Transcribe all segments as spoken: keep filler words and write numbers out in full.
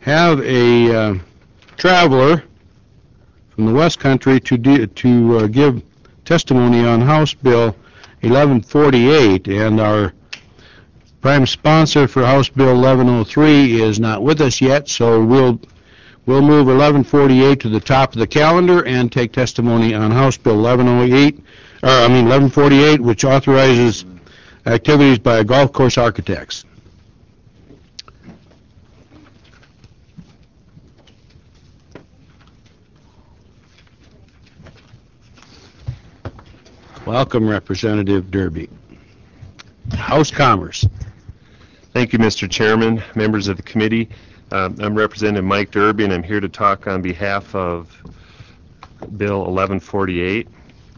have a uh, traveler from the West Country to de to uh, give testimony on House Bill eleven forty-eight, and our prime sponsor for House Bill eleven oh three is not with us yet, so we'll we'll move eleven forty-eight to the top of the calendar and take testimony on House Bill eleven oh eight, or I mean eleven forty-eight, which authorizes activities by golf course architects. Welcome, Representative Derby. House Commerce. Thank you, Mister Chairman, members of the committee. Um, I'm Representative Mike Derby, and I'm here to talk on behalf of Bill eleven forty-eight.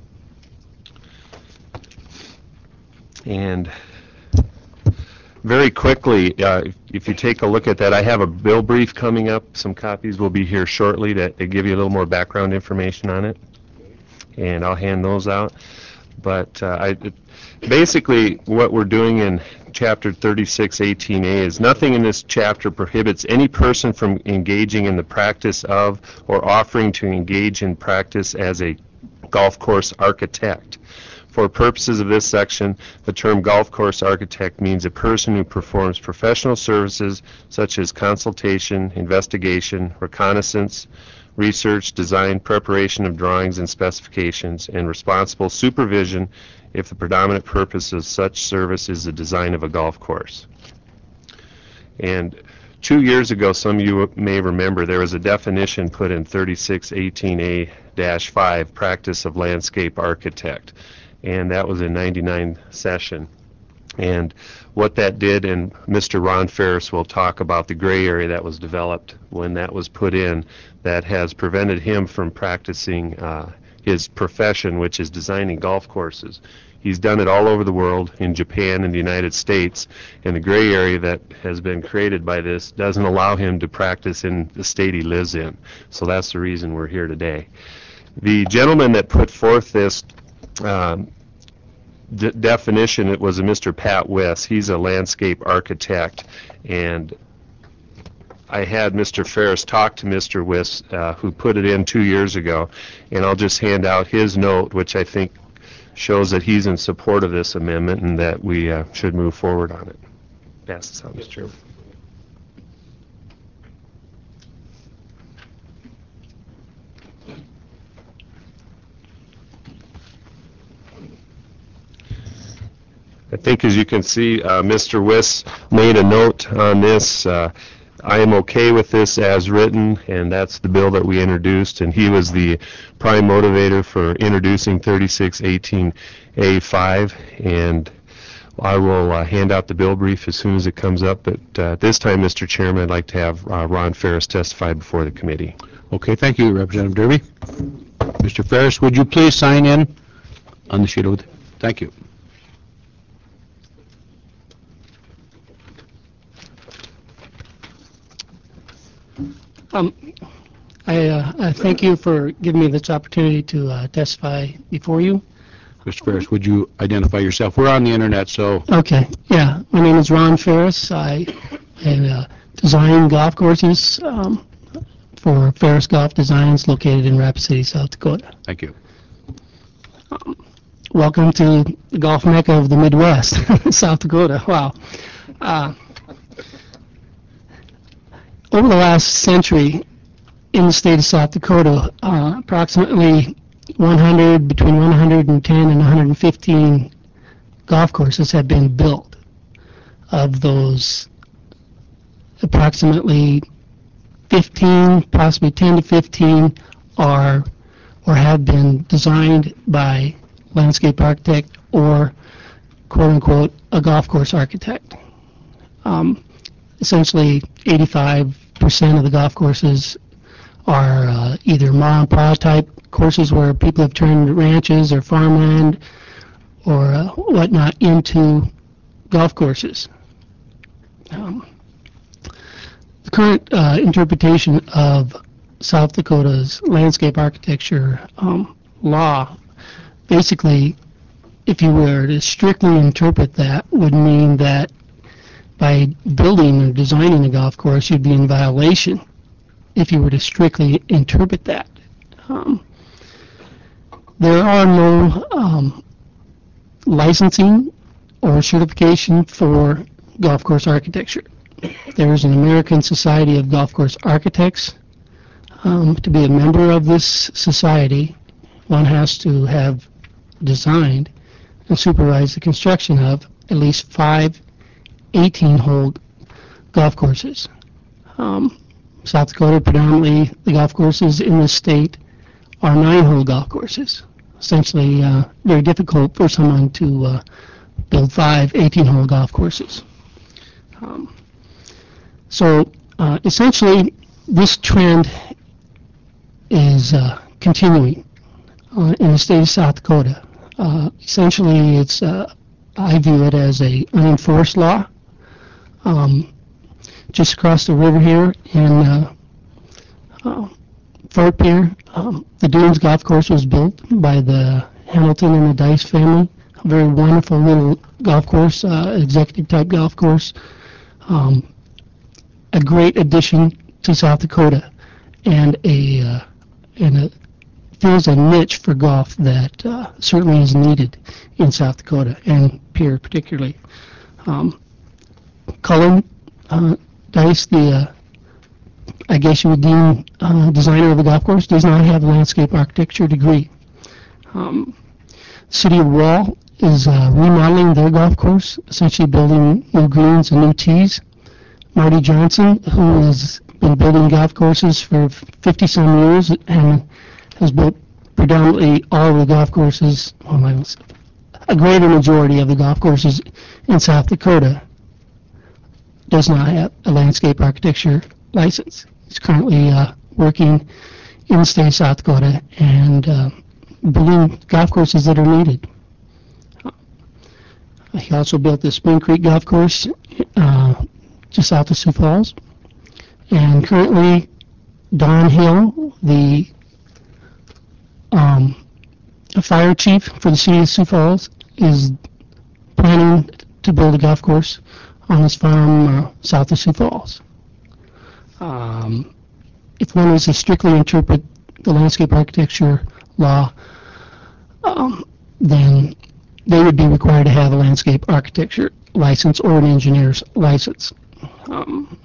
And very quickly, uh, if you take a look at that, I have a bill brief coming up. Some copies will be here shortly to, to give you a little more background information on it, and I'll hand those out. But uh, I, it, basically what we're doing in Chapter thirty-six eighteen A is nothing in this chapter prohibits any person from engaging in the practice of or offering to engage in practice as a golf course architect. For purposes of this section, the term golf course architect means a person who performs professional services such as consultation, investigation, reconnaissance, research, design, preparation of drawings and specifications, and responsible supervision if the predominant purpose of such service is the design of a golf course. And two years ago, some of you may remember, there was a definition put in thirty-six eighteen A dash five, practice of landscape architect, and that was in ninety-nine session. And what that did, and Mister Ron Ferris will talk about the gray area that was developed when that was put in, that has prevented him from practicing uh, his profession, which is designing golf courses. He's done it all over the world, in Japan and the United States, and the gray area that has been created by this doesn't allow him to practice in the state he lives in. So that's the reason we're here today. The gentleman that put forth this um, De definition, it was a Mister Pat Wiss. He's a landscape architect, and I had Mister Ferris talk to Mister Wiss, uh, who put it in two years ago, and I'll just hand out his note, which I think shows that he's in support of this amendment and that we uh, should move forward on it. Pass this out, Mister Chairman. I think, as you can see, uh, Mister Wiss made a note on this. Uh, I am okay with this as written, and that's the bill that we introduced, and he was the prime motivator for introducing thirty-six eighteen A five, and I will uh, hand out the bill brief as soon as it comes up, but uh, this time, Mister Chairman, I'd like to have uh, Ron Ferris testify before the committee. Okay, thank you, Representative Derby. Mister Ferris, would you please sign in on the sheet over there? Thank you. Um, I, uh, I thank you for giving me this opportunity to uh, testify before you. Mister Ferris, would you identify yourself? We're on the internet, so... Okay, yeah. My name is Ron Ferris. I, I uh, design golf courses um, for Ferris Golf Designs, located in Rapid City, South Dakota. Thank you. Um, welcome to the golf mecca of the Midwest, South Dakota. Wow. Uh, Over the last century, in the state of South Dakota, uh, approximately one hundred, between one hundred ten and one hundred fifteen golf courses have been built. Of those, approximately fifteen, possibly ten to fifteen, are or have been designed by landscape architect or, quote-unquote, a golf course architect. Um, essentially, eighty-five percent of the golf courses are uh, either ma and pa type courses where people have turned ranches or farmland or uh, whatnot into golf courses. Um, the current uh, interpretation of South Dakota's landscape architecture um, law, basically, if you were to strictly interpret that, would mean that by building or designing a golf course, you'd be in violation if you were to strictly interpret that. Um, there are no um, licensing or certification for golf course architecture. There is an American Society of Golf Course Architects. Um, to be a member of this society, one has to have designed and supervised the construction of at least five eighteen-hole golf courses. Um, South Dakota, predominantly the golf courses in the state are nine-hole golf courses. Essentially, uh, very difficult for someone to uh, build five eighteen-hole golf courses. Um, so, uh, essentially, this trend is uh, continuing uh, in the state of South Dakota. Uh, essentially, it's uh, I view it as a unenforced law. Um, just across the river here in uh, uh, Fort Pierre, um, the Dunes Golf Course was built by the Hamilton and the Dice family. A very wonderful little golf course, uh, executive type golf course. Um, a great addition to South Dakota, and a uh, and a fills a niche for golf that uh, certainly is needed in South Dakota and Pierre particularly. Um, Cullen uh, Dice, the uh, I guess you would deem uh, designer of the golf course, does not have a landscape architecture degree. Um, City of Wall is uh, remodeling their golf course, essentially building new greens and new tees. Marty Johnson, who has been building golf courses for fifty-some years and has built predominantly all of the golf courses, well, I was, a greater majority of the golf courses in South Dakota, does not have a landscape architecture license. He's currently uh, working in the state of South Dakota and uh, building golf courses that are needed. He also built the Spring Creek Golf Course uh, just south of Sioux Falls. And currently, Don Hill, the um, fire chief for the city of Sioux Falls, is planning to build a golf course on his farm uh, south of Sioux Falls. Um, if one was to strictly interpret the landscape architecture law, um, then they would be required to have a landscape architecture license or an engineer's license. Um,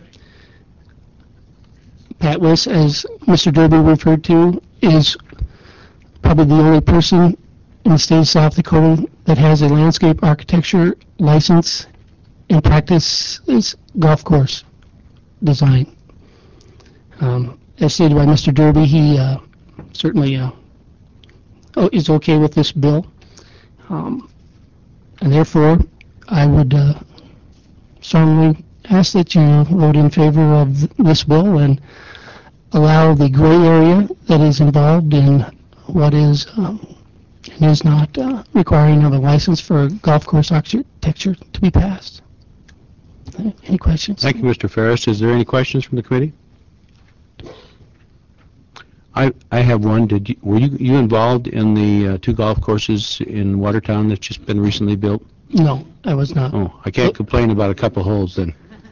Pat Wiss, as Mister Derby referred to, is probably the only person in the state of South Dakota that has a landscape architecture license and practices golf course design. Um, as stated by Mister Derby, he uh, certainly uh, oh, is okay with this bill. Um, and therefore, I would uh, strongly ask that you vote in favor of th- this bill and allow the gray area that is involved in what is um, and is not uh, requiring of a license for golf course architecture to be passed. Any questions? Thank you, Mister Ferris. Is there any questions from the committee? I I have one. Did you, were you, you involved in the uh, two golf courses in Watertown that's just been recently built? No, I was not. Oh, I can't complain about a couple holes then.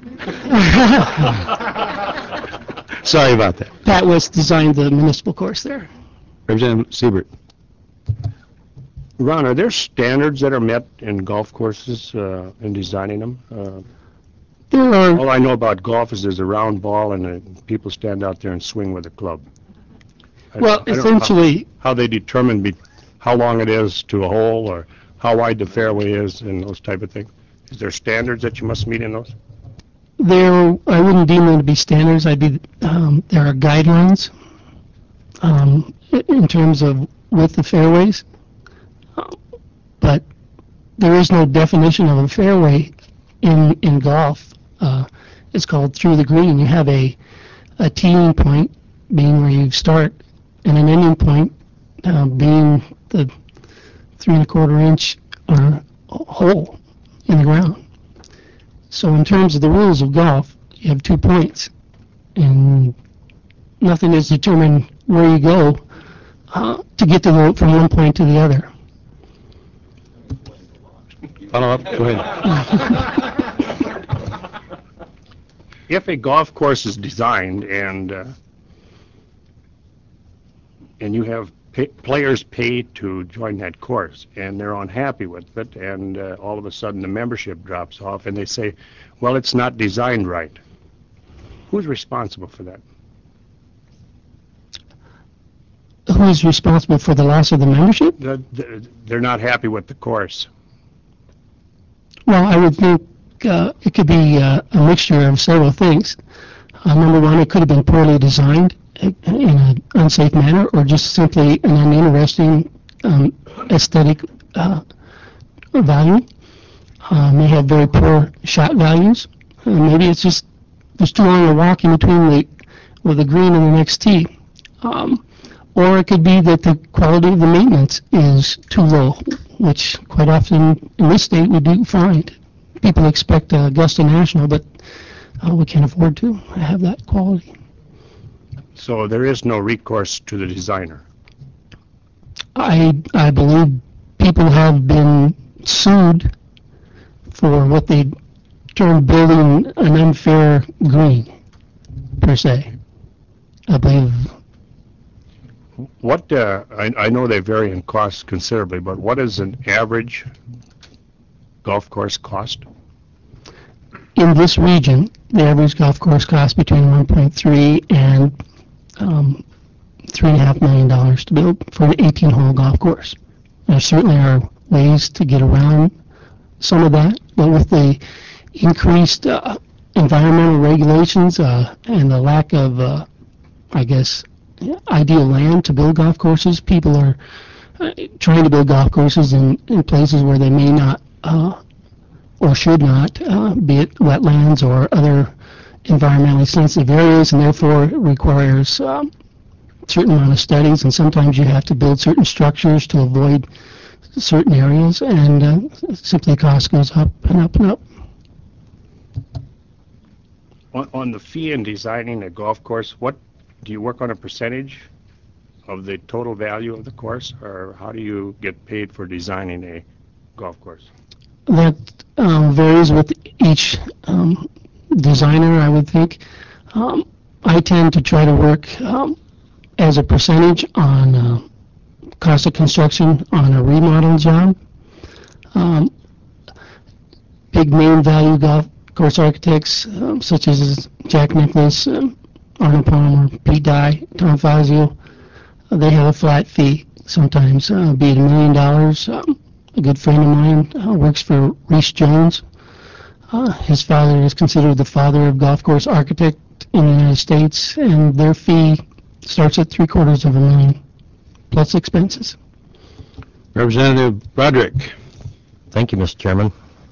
Sorry about that. Pat West designed the municipal course there. Representative Siebert. Ron, are there standards that are met in golf courses uh, in designing them? Uh, There are, all I know about golf is there's a round ball and uh, people stand out there and swing with a club. I well, don't- I don't know essentially, How, how they determine be, how long it is to a hole or how wide the fairway is and those type of things. Is there standards that you must meet in those? there, I wouldn't deem them to be standards. I'd be, um, there are guidelines um, i- in terms of width of fairways, uh, but there is no definition of a fairway in in golf. Uh, it's called through the green. You have a a teeing point being where you start, and an ending point uh, being the three and a quarter inch uh, hole in the ground. So in terms of the rules of golf, you have two points, and nothing is determined where you go uh, to get to the, from one point to the other. Follow up? Go ahead. If a golf course is designed and, uh, and you have pay, players paid to join that course, and they're unhappy with it, and uh, all of a sudden the membership drops off, and they say, well, it's not designed right. Who's responsible for that? Who is responsible for the loss of the membership? The, the, they're not happy with the course. Well, I would think uh, it could be uh, a mixture of several things. Uh, number one, it could have been poorly designed in an unsafe manner, or just simply an uninteresting um, aesthetic uh, value. Uh, may have very poor shot values. Uh, maybe it's just there's too long a walk in between the with the green and the next tee. Um, or it could be that the quality of the maintenance is too low, which quite often in this state we do find. People expect uh, Augusta National, but uh, we can't afford to have that quality. So there is no recourse to the designer. I I believe people have been sued for what they term building an unfair green, per se. I believe. What, uh, I, I know they vary in cost considerably, but what is an average golf course cost? In this region, the average golf course costs between one point three and um, three and a half million dollars to build for an eighteen-hole golf course. There certainly are ways to get around some of that, but with the increased uh, environmental regulations uh, and the lack of, uh, I guess, ideal land to build golf courses, people are uh, trying to build golf courses in, in places where they may not uh, or should not, uh, be it wetlands or other environmentally sensitive areas, and therefore it requires um, a certain amount of studies, and sometimes you have to build certain structures to avoid certain areas, and uh, simply the cost goes up and up and up. On, on the fee in designing a golf course, what, do you work on a percentage of the total value of the course, or how do you get paid for designing a golf course? That um, varies with each um, designer, I would think. Um, I tend to try to work um, as a percentage on uh, cost of construction on a remodel job. Um, big name value golf course architects um, such as Jack Nicklaus, um, Arnold Palmer, Pete Dye, Tom Fazio, uh, they have a flat fee sometimes, uh, be it a million dollars. Um, a good friend of mine uh, works for Reese Jones. Uh, his father is considered the father of golf course architect in the United States, and their fee starts at three quarters of a million, plus expenses. Representative Broderick. Thank you, Mister Chairman.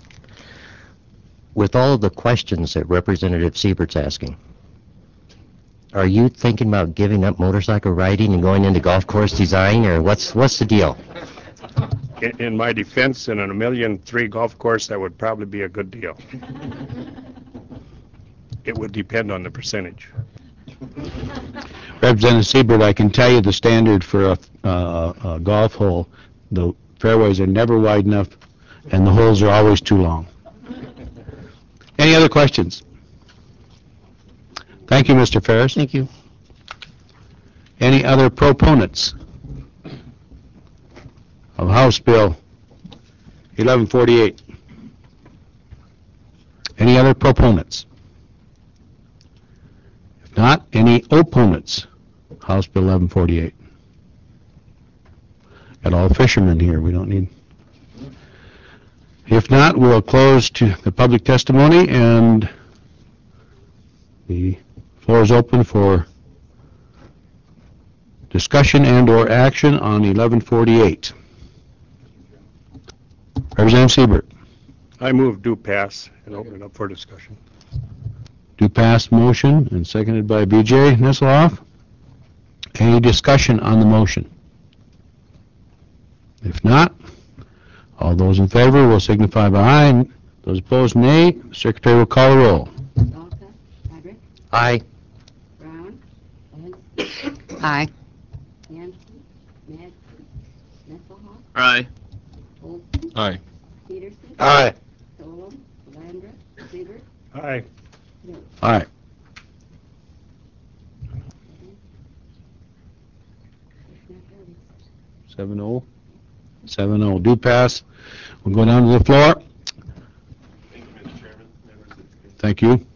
With all of the questions that Representative Siebert's asking, are you thinking about giving up motorcycle riding and going into golf course design, or what's what's the deal? In, in my defense, in a million three golf course, that would probably be a good deal. It would depend on the percentage. Representative Siebert, I can tell you the standard for a, uh, a golf hole, the fairways are never wide enough and the holes are always too long. Any other questions? Thank you, Mister Ferris. Thank you. Any other proponents of House Bill eleven forty-eight? Any other proponents? If not, any opponents? House Bill eleven forty-eight. Got all fishermen here. We don't need. If not, we'll close to the public testimony, and the floor is open for discussion and/or action on eleven forty-eight. Representative Siebert. I move do pass and open it up for discussion. Do pass motion, and seconded by B J Nisseloff. Any discussion on the motion? If not, all those in favor will signify by aye, and those opposed nay. The Secretary will call the roll. Salka, Patrick, Aye. Brown, Ed, Aye. Hanson, Madsen, Nesselhoff, Aye. Olson, Aye. Peterson, Aye. Solom, Landra, Siebert, Aye. All right. Seven oh? Seven oh, do pass. We'll go down to the floor. Thank you, Mister Chairman. Thank you.